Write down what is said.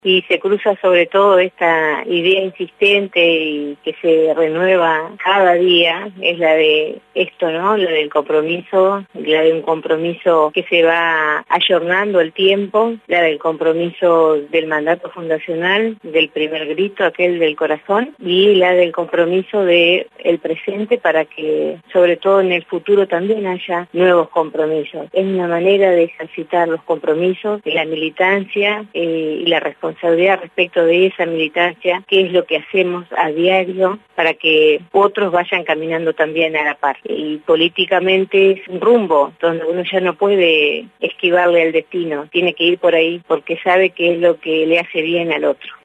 Y se cruza sobre todo esta idea insistente y que se renueva cada día, es la de esto, ¿no? La del compromiso, la de un compromiso que se va ayornando el tiempo, la del compromiso del mandato fundacional, del primer grito, aquel del corazón, y la del compromiso del presente para que, sobre todo en el futuro, también haya nuevos compromisos. Es una manera de ejercitar los compromisos, la militancia y la responsabilidad respecto de esa militancia, qué es lo que hacemos a diario para que otros vayan caminando también a la par. Y políticamente es un rumbo donde uno ya no puede esquivarle al destino, tiene que ir por ahí porque sabe que es lo que le hace bien al otro.